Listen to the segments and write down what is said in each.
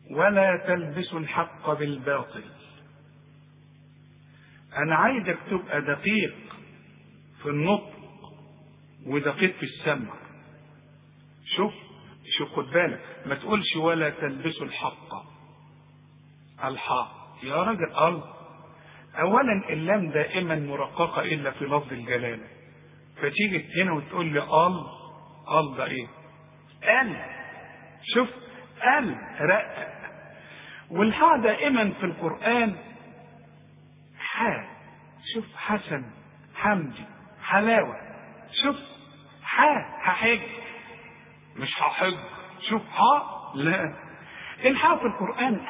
ولا تلبسوا الحق بالباطل. أنا عايزك تبقى دقيق في النطق ودقيق في السمع. شوف خد بالك، ما تقولش ولا تلبسوا الحق. يا راجل أولا اللام دائما مرققة إلا في لفظ الجلالة، فتيجي هنا وتقول لي ده إيه؟ شوف رقق. والحاء دائما في القرآن شوف حسن، حمدي، حلاوة. شوف هحج مش هحج. شوف لا، الحاء في القرآن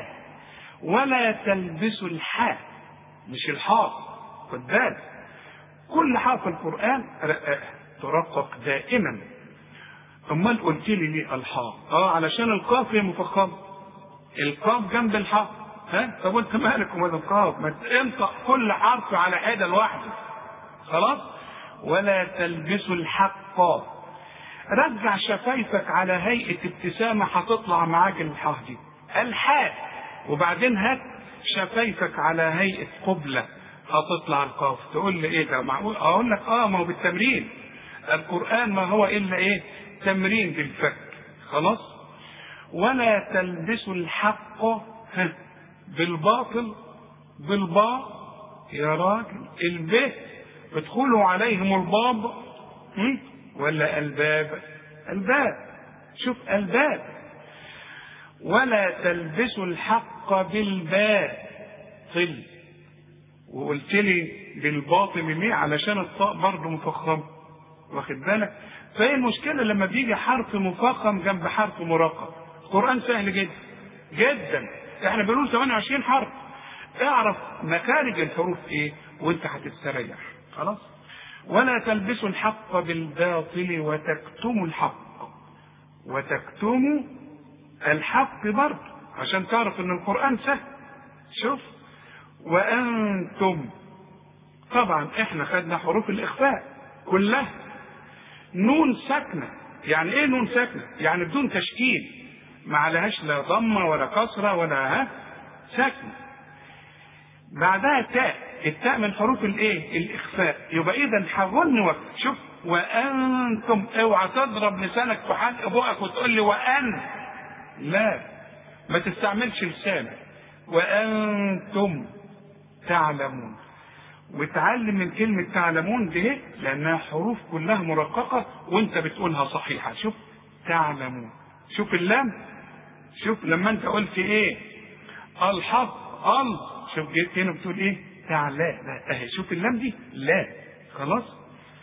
ولا تلبسوا الحاء مش الحاء. خد بالك، كل حاء في القرآن ترقق دائما. امال قلت لي ليه الحاء؟ علشان القاف هي مفخمه، القاف جنب الحاء. طب وانت مالك ومال القاف؟ ما انطق كل حرف على حده لوحده. خلاص. ولا تلبسوا الحق. رجع شفايفك على هيئه ابتسامه هتطلع معاك الحاء دي، الحاء، وبعدين هات شفايفك على هيئه قبله هتطلع القاف. تقول لي ايه ده معقول؟ اقول لك ما هو بالتمرين. القرآن ما هو الا ايه؟ تمرين بالفك. خلاص. ولا تلبسوا الحق بالباطل. بالباء يا راجل، الباء ادخلوا عليهم الباب ولا الباب؟ شوف الباب. ولا تلبسوا الحق بالباطل. وقلت لي بالباطل ليه؟ علشان الطاء برضه مفخم. واخد بالك؟ فهي المشكله لما بيجي حرف مفخم جنب حرف مرقق. القرآن سهل جدا جدا، احنا بنقول 28 حرف. اعرف مخارج الحروف ايه وانت هتستريح. خلاص. ولا تلبسوا الحق بالباطل وتكتموا الحق. وتكتموا الحق برضه عشان تعرف ان القرآن سهل. شوف. وأنتم، طبعا احنا خدنا حروف الإخفاء كلها. نون ساكنة. يعني ايه نون ساكنة؟ يعني بدون تشكيل، ما عليهاش لا ضمة ولا كسرة ولا ساكنة. بعدها تاء. التاء من حروف الايه؟ الإخفاء. يبقى إذا حولني وقت. شوف. وأنتم، اوعى تضرب لسانك في حلق بقك وتقول لي لا، ما تستعملش لسانك. وأنتم تعلمون. وتعلم من كلمة تعلمون دي لأنها حروف كلها مرققة وانت بتقولها صحيحة. شوف تعلمون. شوف اللام. شوف لما انت قلت ايه؟ الحق. شوف جيت هنا بتقول ايه؟ لا اهي. شوف اللام دي لا. خلاص.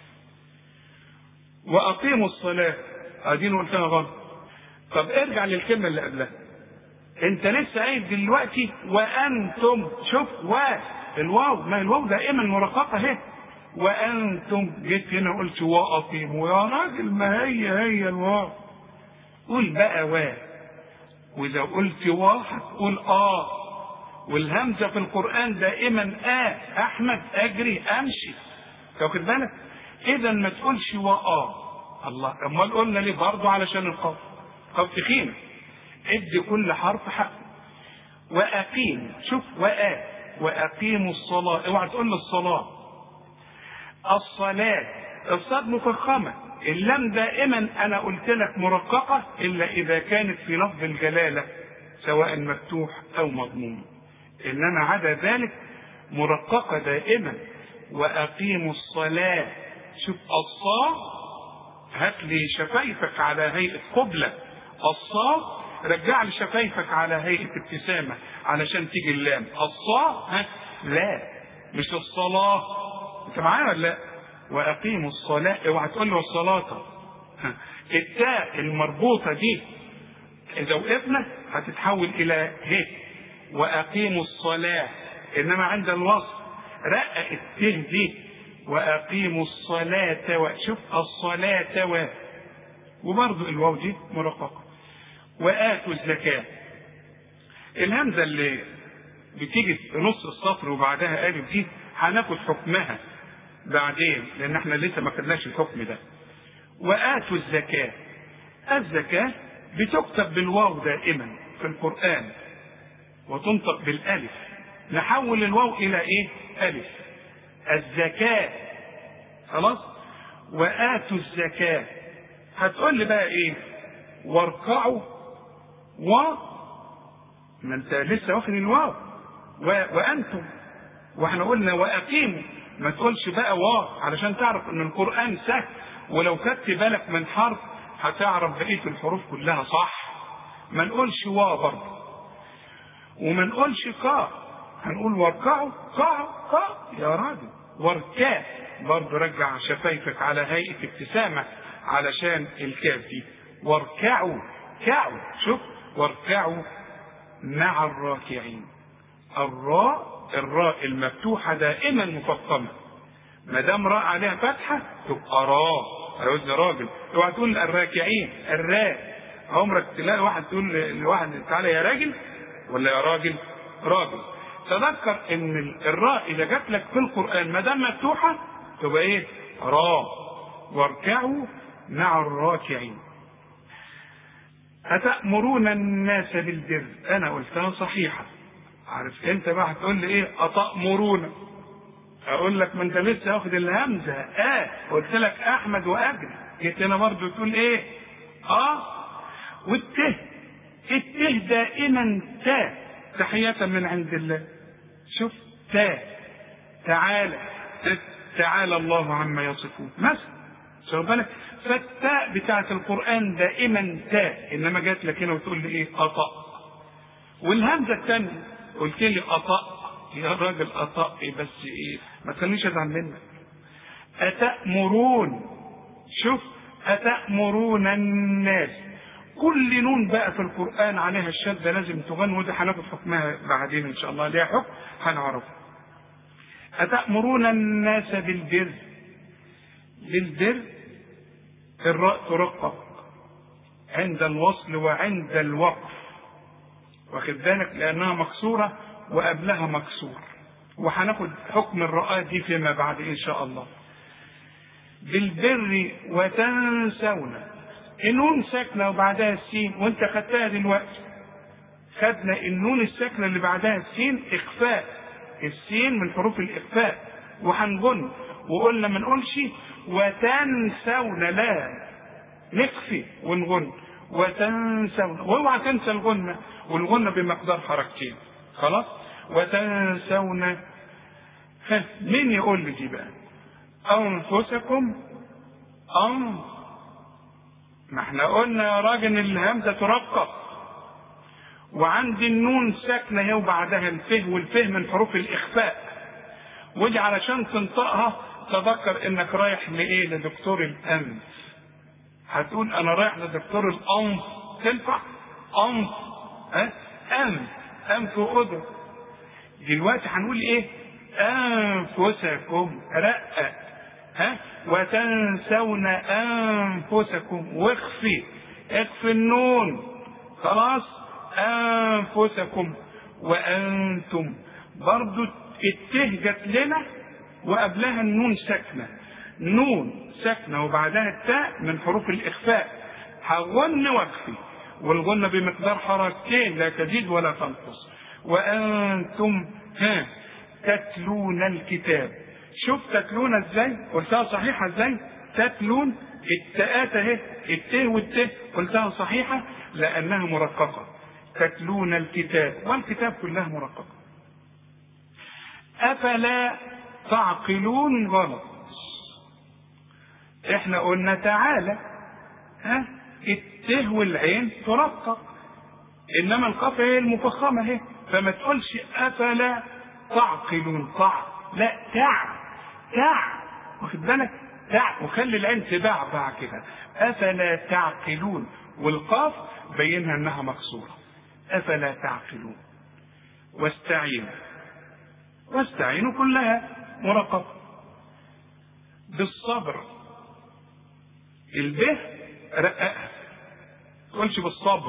وأقيموا الصلاة. ادينا قلتها غلط. طب ارجع للكلمة اللي قبلها. انت لسه قايل دلوقتي وأنتم. شوف الواو، ما الواو دائما مرققة اهي. وأنتم. جيت هنا قلت وأقيموا. يا راجل ما هي الواو. قول بقى وإذا قلت هتقول والهمزة في القرآن دائما أحمد أجري أمشي. تاخد بالك؟ إذا ما تقولش الله. أمال قلنا ليه؟ برضه علشان القاف تخينة. ادي كل حرف حقه. وأقيم. شوف وأقيموا الصلاة. اوعى تقول الصلاة. الصلاة. الصاد مفخمة. اللام دائما أنا قلت لك مرققة إلا إذا كانت في لفظ الجلالة سواء مفتوح أو مضموم، إنما عدا ذلك مرققة دائما. وأقيموا الصلاة. شوف الصاد. هات لي شفايفك على هيئة قبلة. الصاد. رجع لي شفايفك على هيئة ابتسامة علشان تيجي اللام. الصاد لا، مش الصلاة. انت معايا ولا لا؟ وأقيموا الصلاة. اوعى تقول له الصلاة. التاء المربوطة دي إذا وقفنا هتتحول إلى وأقيموا الصلاة. إنما عند الوصف رقق التاء دي. وأقيموا الصلاة. شوف الصلاة وبرضه الواو دي مرققة. وآتوا الزكاة. الهمزة اللي بتيجي في نص السطر وبعدها ألف دي هناخد حكمها بعدين لأن احنا لسه ما خدناش الحكم ده. وآتوا الزكاة. الزكاة بتكتب بالواو دائما في القرآن وتنطق بالالف نحول الواو الى ايه؟ الف. الزكاة، خلاص، وآتوا الزكاة. هتقول لي بقى ايه؟ واركعوا، ما انت لسه واخد الواو، وانتم، واحنا قلنا واقيموا. ما تقولش بقى علشان تعرف ان القرآن سهل، ولو خدت بالك من حرف هتعرف بقية الحروف كلها صح. ما نقولش برضه، وما نقولش هنقول واركعوا، يا راجل، واركع برضه. رجع شفايفك على هيئة ابتسامة علشان الكاف دي. واركعوا، شوف، واركعوا مع الراكعين. الراء المفتوحة دائما مفخمة، ما دام راء عليها فتحة تبقى على وزن راجل. اوعى تقول الراكعين، الراء. عمرك تلاقي واحد تقول لواحد تعالى يا راجل ولا يا راجل؟ راجل. تذكر ان الراء اذا جات لك في القرآن ما دام مفتوحة تبقى ايه؟ راء. واركعوا مع الراكعين. أتأمرون الناس بالبر. أنا قلتها صحيحة. عارف أنت بقى هتقول لي إيه؟ أتأمرون. أقول لك ما أنت لسه واخد الهمزة. قلت لك أحمد وأجل. جيت أنا برضه تقول إيه؟ والته دائما تحية من عند الله. شوف، تعالى الله عما يصفون مثلا. شوف بالك، فالتاء بتاعت القرآن دائما تاء، انما جات لك هنا وتقول لي ايه؟ أطأ. والهمزة الثانية قلت لي أطأ. يا راجل أطأ إيه بس ايه؟ ما تخلينيش ازعل منك. أتأمرون. شوف، أتأمرون الناس. كل نون بقى في القرآن عليها الشدة لازم تغن، وده هناخد حكمها بعدين ان شاء الله، ليها حكم هنعرفه. أتأمرون الناس بالبر. الراء ترقق عند الوصل وعند الوقف، واخد بالك، لأنها مكسورة وقبلها مكسور، وهناخد حكم الراء دي فيما بعد إن شاء الله. بالبر وتنسون. النون ساكنة وبعدها السين، وانت خدتها دلوقتي. خدنا النون الساكنة اللي بعدها السين إخفاء، السين من حروف الإخفاء، وهنغن. وقلنا ما نقولش وتنسون، لا، نخفي ونغن. وتنسون، واوعى تنسى الغنة، والغنة بمقدار حركتين. خلاص. وتنسون. مين يقول لي دي بقى؟ أنفسكم. ما احنا قلنا يا راجل الهمزة ترقق، وعندي النون ساكنة هي وبعدها الفه، والفه من حروف الإخفاء. ودي علشان تنطقها تذكر انك رايح لايه؟ لدكتور الانف. هتقول انا رايح لدكتور الانف، تنفع؟ انف، انف واذن. دلوقتي هنقول ايه؟ انفسكم، رقق. وتنسون انفسكم، واخفي النون. خلاص. انفسكم وانتم. برضو الته لنا وقبلها النون ساكنة، نون ساكنة وبعدها التاء من حروف الإخفاء. هغن واخفي، والغنة بمقدار حركتين لا تزيد ولا تنقص. وأنتم تتلون الكتاب. شوف تتلون ازاي؟ قلتها صحيحة ازاي؟ تتلون، التاءات اهي، الته والته قلتها صحيحة لأنها مرققة. تتلون الكتاب، والكتاب كلها مرققة. أفلا تعقلون. غلط. احنا قلنا تعالى، الته والعين ترقق، انما القاف هي المفخمه اهي، فما تقولش افلا تعقلون. لا، واخد بالك؟ وخلي العين تبعبع كده. افلا تعقلون، والقاف بينها انها مكسوره. افلا تعقلون. واستعينوا كلها مرققة. بالصبر. البه رققها، ما تقولش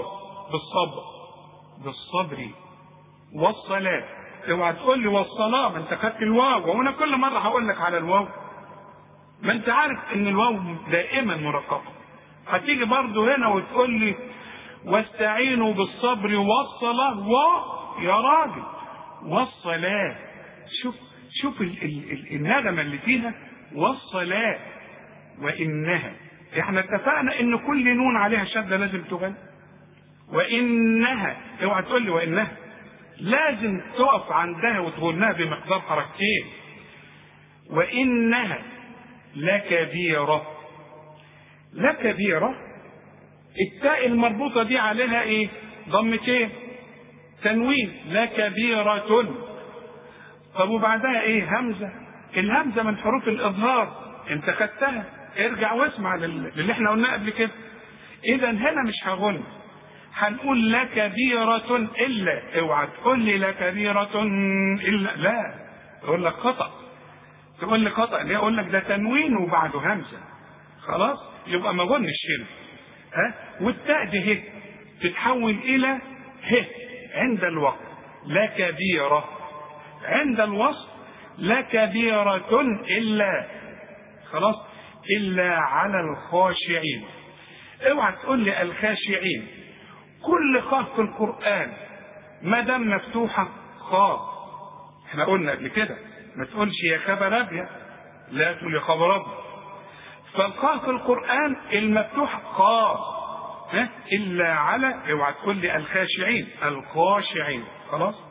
بالصبر. والصلاة. اوعى تقول لي والصلاة، ما انت خدت الواو، وانا كل مرة هقول لك على الواو. ما انت عارف ان الواو دائما مرققة. هتيجي برضو هنا وتقول لي واستعينوا بالصبر والصلاة يا راجل والصلاة. شوف النغمة اللي فيها والصلاة وإنها. احنا اتفقنا ان كل نون عليها شدة لازم تغنى. وإنها اوعى تقول لي وإنها، لازم تقف عندها وتغنها بمقدار حركتين. وإنها لكبيرة. لكبيرة التاء المربوطة دي عليها ايه؟ ضمتين تنوين. لكبيرة. طب وبعدها ايه؟ همزة. الهمزة من حروف الإظهار، انت خدتها، ارجع واسمع للي احنا قلناه قبل كده. اذا هنا مش هغن، هنقول لكبيرة إلا. اوعى تقول لي لكبيرة إلا، لا، تقول لك خطأ. تقول لي خطأ ليه؟ اقول لك ده تنوين وبعده همزة، خلاص يبقى ما غنش هنا. والتاء دي هي تتحول إلى ه عند الوقت. لكبيرة. عند الوصل لكبيرة إلا، خلاص، إلا على الخاشعين. اوعى تقول لي الخاشعين. كل خاء في القرآن ما دام مفتوحة خاء. احنا قلنا قبل كده ما تقولش يا خبر ابيض، لا تقول يا خبر ابيض. فالخاء في القرآن المفتوح خاء، إلا على، اوعى تقول لي الخاشعين، الخاشعين، خلاص.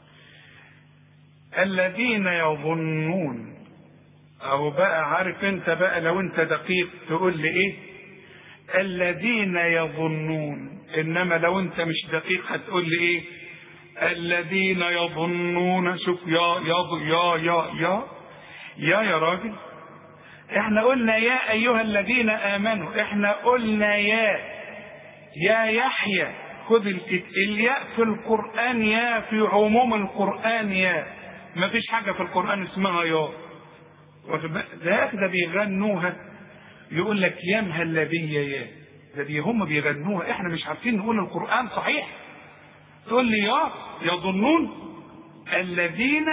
الذين يظنون، او بقى عارف انت بقى لو انت دقيق تقول لي ايه؟ الذين يظنون. انما لو انت مش دقيق هتقول لي ايه؟ الذين يظنون. شوف يا راجل، احنا قلنا يا ايها الذين امنوا، احنا قلنا يا يحيى. خذ الياء في القرآن، يا في عموم القرآن يا، ما فيش حاجة في القرآن اسمها يا. ده بيغنوها، يقول لك يا مهلبية يا، ده هم بيغنوها، احنا مش عارفين نقول القرآن صحيح. تقول لي يظنون. الذين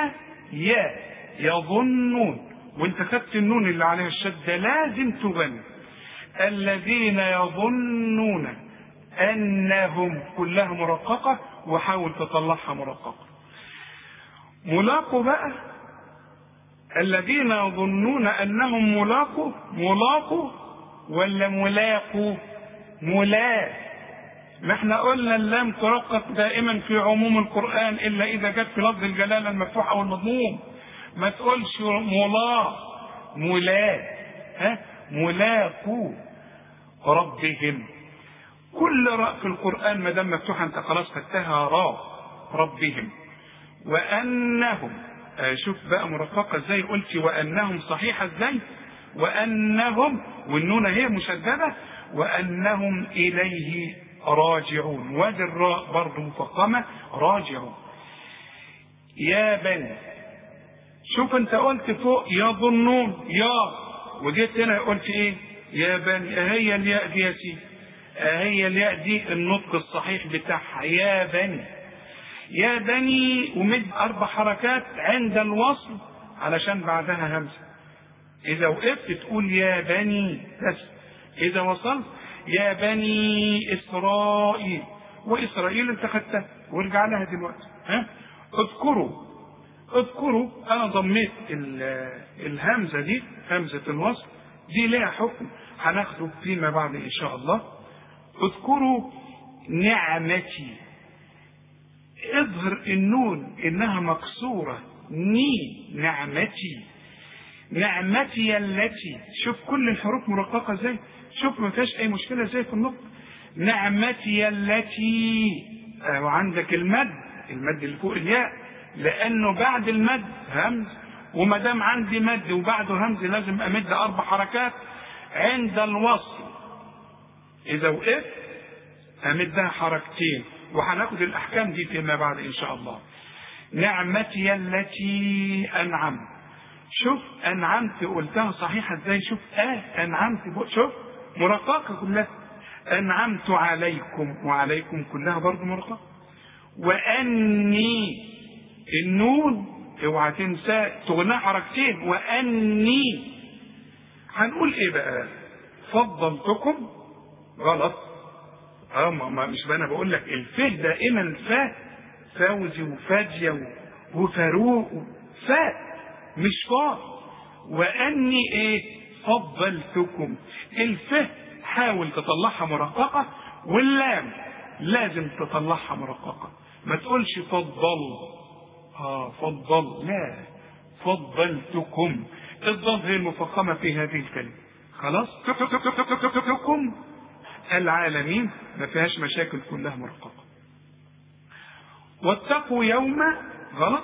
يظنون، وانت خدت النون اللي عليها الشدة لازم تغني. الذين يظنون انهم، كلها مرققة، وحاول تطلعها مرققة. ملاقوا بقى. الذين يظنون انهم ملاقوا ولا ملاقوا؟ ما احنا قلنا اللام ترقق دائما في عموم القرآن الا اذا جت في لفظ الجلالة المفتوح او المضموم. ما تقولش ملاقوا ربهم. كل راء في القرآن ما دام مفتوحة انت خلاص خدتها راء. ربهم. وأنهم، شوف بقى مرققة ازاي، قلت وأنهم صحيحة ازاي. وأنهم، والنون هي مشددة، وأنهم إليه راجعون. وادي الراء برضه مفخمة، راجعون. يا بني. شوف انت قلت فوق يظنون وجيت هنا قلت ايه؟ يا بني. هي الياء دي يا سيدي، هي الياء دي النطق الصحيح بتاعها. يا بني ومد 4 حركات عند الوصل علشان بعدها همزة. إذا وقفت تقول يا بني بس. إذا وصلت يا بني إسرائيل. وإسرائيل انت خدتها وارجع لها دلوقتي. اذكروا. أنا ضميت الهمزة دي، همزة الوصل دي لها حكم هناخده فيما بعد إن شاء الله. اذكروا نعمتي. اظهر النون انها مكسورة. نعمتي التي. شوف كل الحروف مرققة ازاي، شوف ما فيهاش اي مشكلة ازاي في النطق. نعمتي التي. وعندك المد اللي فوق الياء، لانه بعد المد همز، وما دام عندي مد وبعده همز لازم امد 4 حركات عند الوصل. اذا وقفت امدها حركتين، وهناخد الاحكام دي فيما بعد ان شاء الله. نعمتي التي انعمت. شوف انعمت قلتها صحيحه ازاي. شوف انعمت، شوف مرققه كلها. انعمت عليكم، وعليكم كلها برضه مرققه. واني، النون اوعى تنسى تغنى حركتين. واني هنقول ايه بقى؟ فضلتكم غلط. مش انا بقول لك الفه دائما فاء، فوزي وفاجية وفاروق فاء مش فاء. واني ايه فضلتكم، الفه حاول تطلعها مرققة، واللام لازم تطلعها مرققة، ما تقولش فضل فضل، لا، فضلتكم. الضاد هي المفخمة في هذه الكلمة. خلاص، تكم العالمين ما فيهاش مشاكل، كلها مرققة. واتقوا يوم، غلط،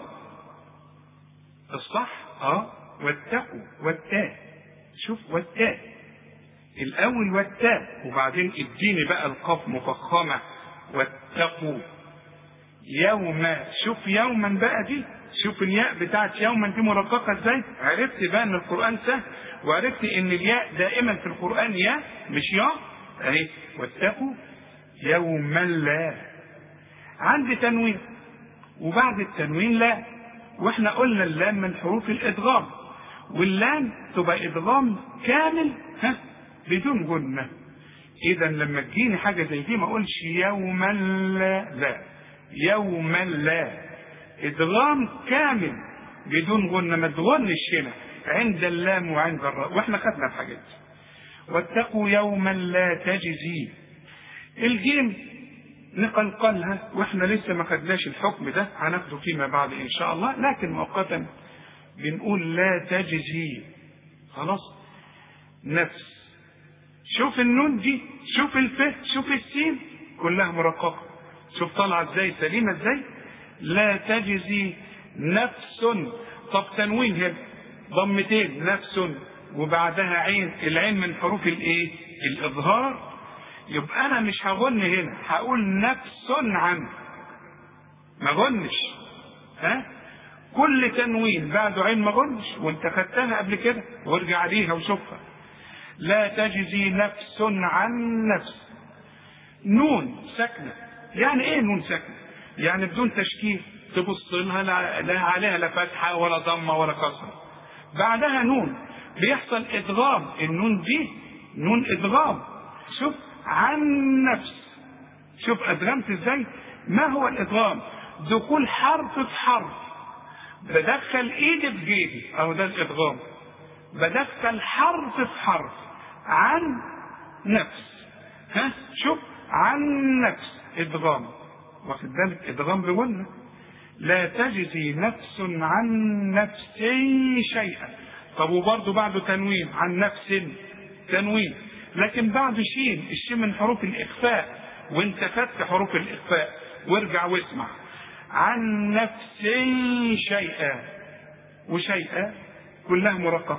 الصح واتقوا، والتاء، شوف والتاء الاول والتاء، وبعدين اديني بقى القاف مفخمة، واتقوا يوم. شوف يوما بقى دي، شوف الياء بتاعت يوما دي مرققة ازاي. عرفت بقى ان القرآن سهل، وعرفت ان الياء دائما في القرآن ياء مش ياء اهي. واتقوا يوما لا، عندي تنوين وبعد التنوين لا، واحنا قلنا اللام من حروف الادغام، واللام تبقى ادغام كامل بدون غنة. اذا لما تجيني حاجة زي دي ما اقولش يوما لا، لا، يوما لا، ادغام كامل بدون غنة، ما تغنش هنا عند اللام وعند الراء، واحنا خدنا الحاجات دي. واتقوا يوما لا تجزي، الجيم نقلقلها واحنا لسه ما خدناش الحكم ده، هناخده فيما بعد ان شاء الله، لكن مؤقتا بنقول لا تجزي. خلاص، نفس. شوف النون دي، شوف الف، شوف السين كلها مرققة، شوف طالعه ازاي، سليمه ازاي. لا تجزي نفس، طب تنوين هنا ضمتين، نفس وبعدها عين، العين من حروف الايه الاظهار، يبقى انا مش هغن هنا، هقول نفس عن، ما غنش. كل تنوين بعده عين ما غنش، وانت خدتها قبل كده وارجع عليها وشوفها. لا تجزي نفس عن نفس. نون ساكنه، يعني ايه نون ساكنه؟ يعني بدون تشكيل، تبص لها لا عليها لا فتحه ولا ضمه ولا كسره، بعدها نون بيحصل ادغام، النون دي نون ادغام. شوف عن نفس، شوف ادغمت ازاي. ما هو الادغام؟ دخول حرف في حرف، بدخل ايدي في جيبي، او ده الادغام، بدخل حرف في حرف. عن نفس، شوف عن نفس ادغام، واخد بالك؟ ادغام بغنة. لا تجزي نفس عن نفس شيئا. طب وبرضه بعده تنوين، عن نفس تنوين، لكن بعده شين، الشين من حروف الاخفاء، وانت خدت حروف الاخفاء وارجع واسمع. عن نفس شيئا، وشيئا كلها مرققة.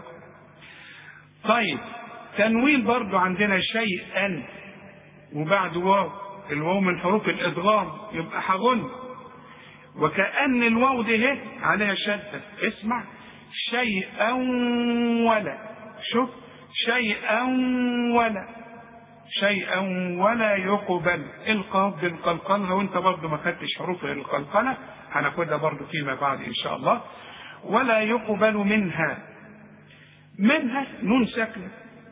طيب تنوين برضه عندنا شيئا وبعد واو، الواو من حروف الادغام، يبقى هغن، وكأن الواو دي عليها شدة، اسمع شيئا ولا، شوف شيئا ولا، شيئا ولا يقبل. القاف بنقلقلها، وانت برضه ما خدتش حروف القلقلة، هناخدها برضه فيما بعد ان شاء الله. ولا يقبل منها، منها نون ساكنة،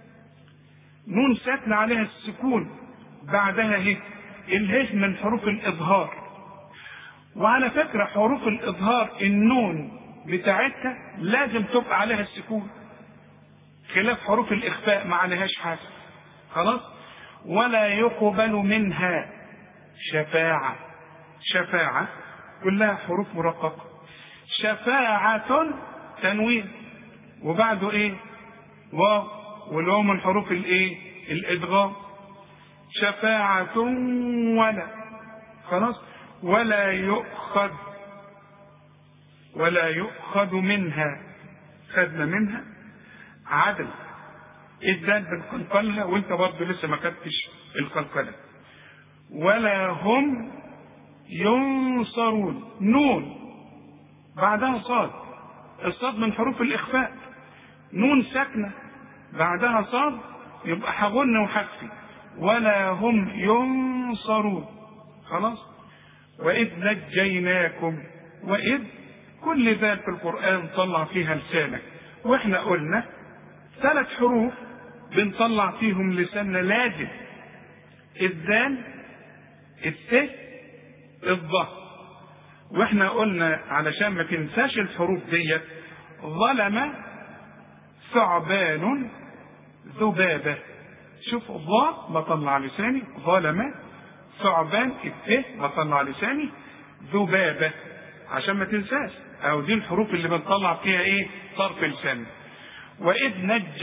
نون ساكنة عليها السكون، بعدها هي الهي من حروف الإظهار. وعلى فكرة حروف الإظهار النون بتاعتها لازم تبقى عليها السكون، خلاف حروف الإخفاء ما عليهاش حاجة. خلاص. ولا يقبل منها شفاعة، شفاعة كلها حروف مرققة. شفاعة تنوين وبعده ايه واو، والواو من حروف الايه الادغام. شفاعة ولا، خلاص. ولا يؤخذ، ولا يؤخذ منها، خدنا منها عدل، الدال بنقلقلها وانت برضه لسه ما خدتش القلقلة. ولا هم ينصرون، نون بعدها صاد، الصاد من حروف الإخفاء، نون ساكنة بعدها صاد، يبقى هغن وحكفي. ولا هم ينصرون. خلاص. وإذ نجيناكم، وإذ كل ذات في القرآن طلع فيها لسانك، واحنا قلنا 3 حروف بنطلع فيهم لساننا لازم، الذال الت الضه. واحنا قلنا علشان ما تنساش الحروف ديت، ظلم ثعبان ذبابة. شوف الضاء بطلع لساني، ظلم ثعبان الت بطلع لساني، ذبابة عشان ما تنساش. او دي الحروف اللي بنطلع فيها ايه؟ طرف لساني. واذ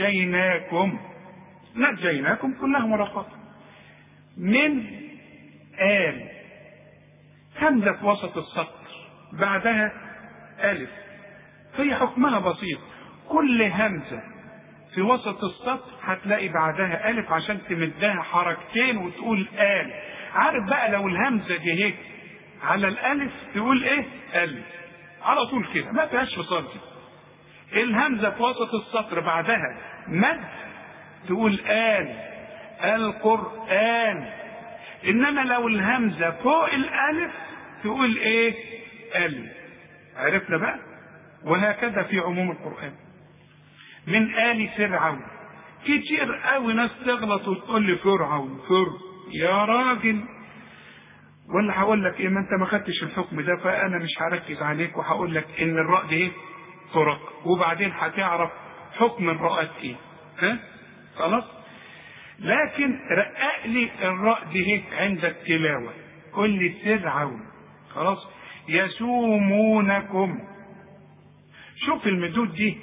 نجيناكم كلها مرققة. من آل، همزة في وسط السطر بعدها ألف، هي حكمها بسيط. كل همزة في وسط السطر هتلاقي بعدها ألف عشان تمدها حركتين وتقول آل. عارف بقى لو الهمزة دي هيك على الألف تقول إيه؟ ألف على طول كده، ما فيهاش فصال. الهمزة في وسط السطر بعدها مد تقول آل، القرآن. إنما لو الهمزة فوق الألف تقول إيه؟ ألف. عرفنا بقى؟ وهكذا في عموم القرآن. من آل فرعون، كتير قوي ناس تغلط وتقول لي فرعون يا راجل. ولا هقول لك ايه؟ ما انت ما خدتش الحكم ده، فانا مش هركز عليك وهقول لك ان الراء دي ايه؟ فرق، وبعدين هتعرف حكم الراءات ايه. ها؟ خلاص؟ لكن رقق لي الراء دي هيك عند التلاوه، قل لي فرعون. خلاص؟ يسومونكم. شوف المدود دي،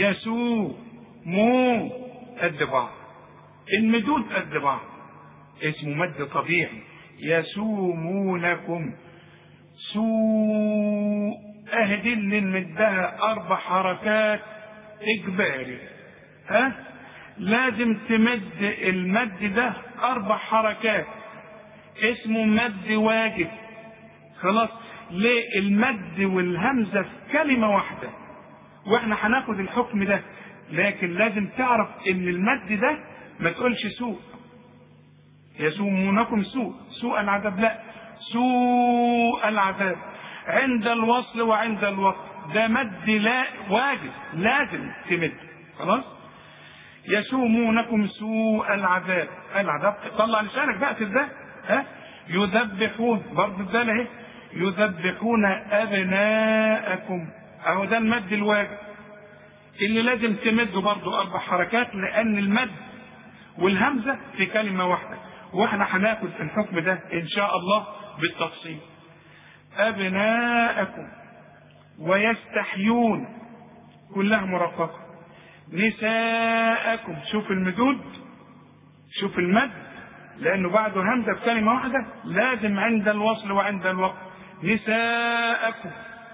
مو قد بعض، المدود قد بعض، اسمه مد طبيعي. يسومونكم اهدي اللي نمدها 4 حركات اجباري. ها؟ لازم تمد المد ده 4 حركات، اسمه مد واجب. خلاص؟ ليه؟ المد والهمزة في كلمة واحدة، واحنا هناخد الحكم ده. لكن لازم تعرف ان المد ده ما تقولش سوء. يسومونكم سوء العذاب، لا، سوء العذاب عند الوصل وعند الوقت، ده مد لا واجب، لازم تمد. خلاص؟ يسومونكم سوء العذاب، طلع لسانك بقى في ده. ها؟ يذبحون، برضه ده اهي، يذبحون ابناءكم، اهو ده المد الواجب اللي لازم تمده برضه 4 حركات، لان المد والهمزه في كلمه واحده، واحنا هناخد الحكم ده ان شاء الله بالتفصيل. ابناءكم. ويستحيون كلها مرققه. نساءكم، شوف المدود، شوف المد، لانه بعده همزه في كلمه واحده، لازم عند الوصل وعند الوقت. نساءكم.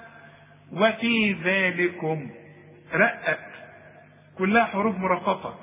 وفي ذلكم، رقق، كلها حروف مرققه.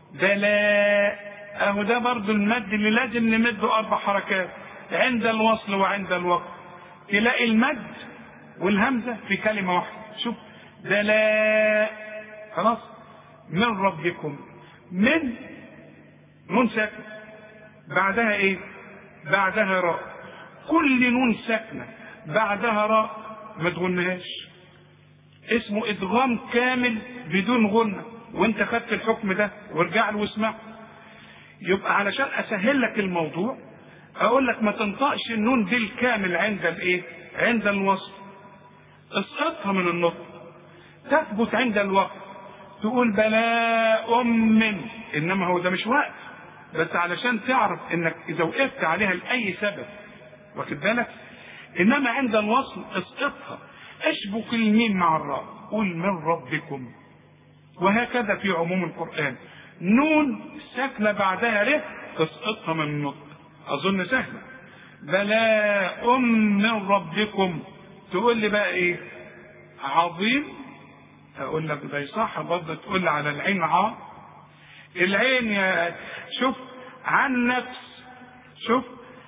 بلاء، اهو ده برضو المد اللي لازم نمده 4 حركات عند الوصل وعند الوقت. تلاقي المد والهمزه في كلمه واحده. شوف بلاء. خلاص؟ من ربكم. من نون ساكنه بعدها ايه؟ بعدها راء. كل نون ساكنه بعدها راء ما تغنهاش، اسمه ادغام كامل بدون غنه، وانت خدت الحكم ده وارجع له واسمع. يبقى علشان اسهل لك الموضوع اقول لك ما تنطقش النون بالكامل عند الايه؟ عند الوصل، اسقطها من النطق، تثبت عند الوقت، تقول بلاء من. انما هو ده مش وقت، بس علشان تعرف انك اذا وقفت عليها لاي سبب، واخد بالك؟ انما عند الوصل اسقطها، اشبك الميم مع الراء، قل من ربكم. وهكذا في عموم القرآن، نون ساكنة بعدها ر تسقطها من النطق. أظن سهلة. بلاء من ربكم، تقول لي بقى إيه؟ عظيم. أقول لك ده صح برضه، تقول لي على العين العين يا شوف عن نفس، شوف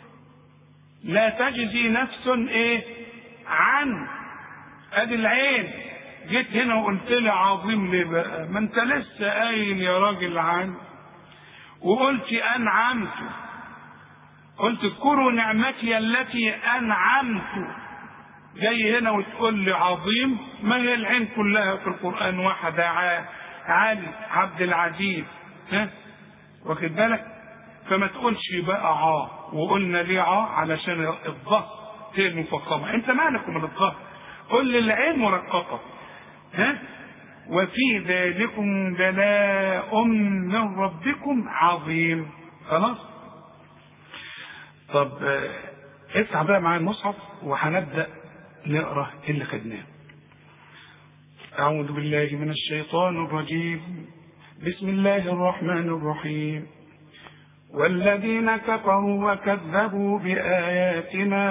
لا تجزي نفس إيه؟ عن، أدي العين. جيت هنا وقلت لي عظيم ليه بقى؟ ما انت لسه قايل يا راجل عن، وقلت انعمت، قلت اذكروا نعمتي التي انعمت، جاي هنا وتقول لي عظيم؟ ما هي العين كلها في القران واحده، علي عبد العزيز. ها؟ واخد بالك؟ فما تقولش بقى وقلنا ليه علشان الظهر هي المفخمة. انت مالك من الظهر؟ قل لي العين مرققة. ها؟ وفي ذلكم بلاء من ربكم عظيم. خلاص. طب افتح بقى معايا المصحف وهنبدأ نقرأ اللي خدناه. أعوذ بالله من الشيطان الرجيم. بسم الله الرحمن الرحيم. والذين كفروا وكذبوا بآياتنا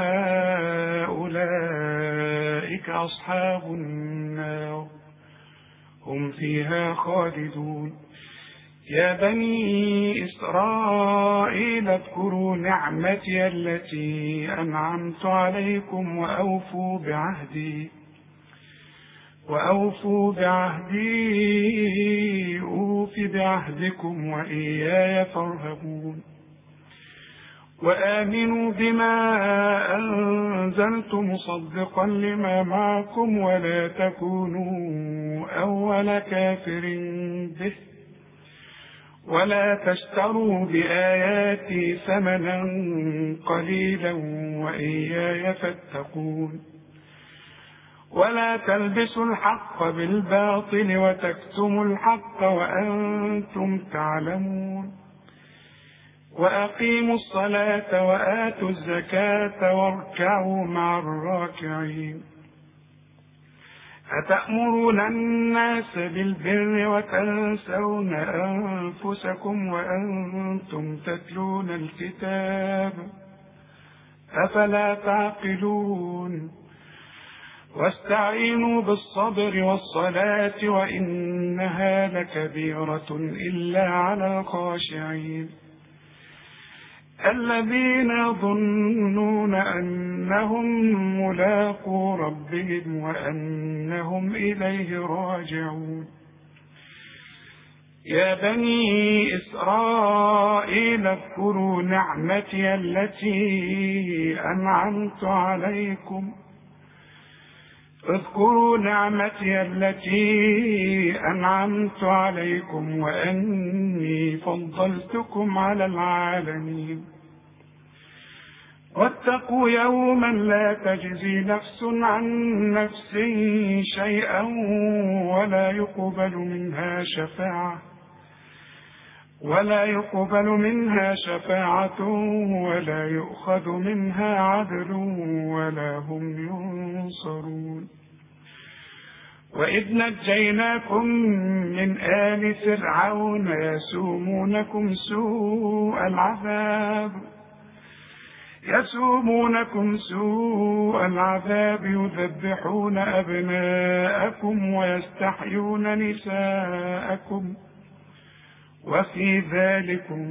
أولئك أصحاب النار هم فيها خالدون. يا بني إسرائيل اذكروا نعمتي التي أنعمت عليكم وأوفوا بعهدي أوف بعهدكم وإياي فارهبون. وآمنوا بما أنزلت مصدقا لما معكم ولا تكونوا أول كافر به ولا تشتروا بآياتي ثمنا قليلا وإياي فاتقون. ولا تلبسوا الحق بالباطل وتكتموا الحق وأنتم تعلمون. وأقيموا الصلاة وآتوا الزكاة واركعوا مع الراكعين. أتأمرون الناس بالبر وتنسون أنفسكم وأنتم تتلون الكتاب أفلا تعقلون. واستعينوا بالصبر والصلاة وإنها لكبيرة إلا على الخاشعين الذين يظنون أنهم ملاقو ربهم وأنهم إليه راجعون. يا بني إسرائيل اذكروا نعمتي التي أنعمت عليكم وأني فضلتكم على العالمين. واتقوا يوما لا تجزي نفس عن نفس شيئا ولا يقبل منها شفاعة ولا يؤخذ منها عدل ولا هم ينصرون. وإذ نجيناكم من آل فرعون يسومونكم سوء العذاب يذبحون أبناءكم ويستحيون نساءكم وفي ذلكم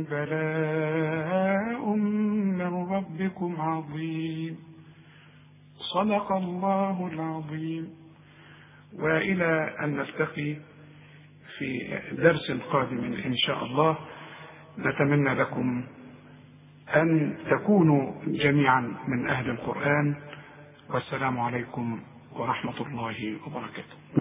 بلاء من ربكم عظيم. صدق الله العظيم. وإلى أن نلتقي في درس قادم إن شاء الله، نتمنى لكم أن تكونوا جميعا من أهل القرآن، والسلام عليكم ورحمة الله وبركاته.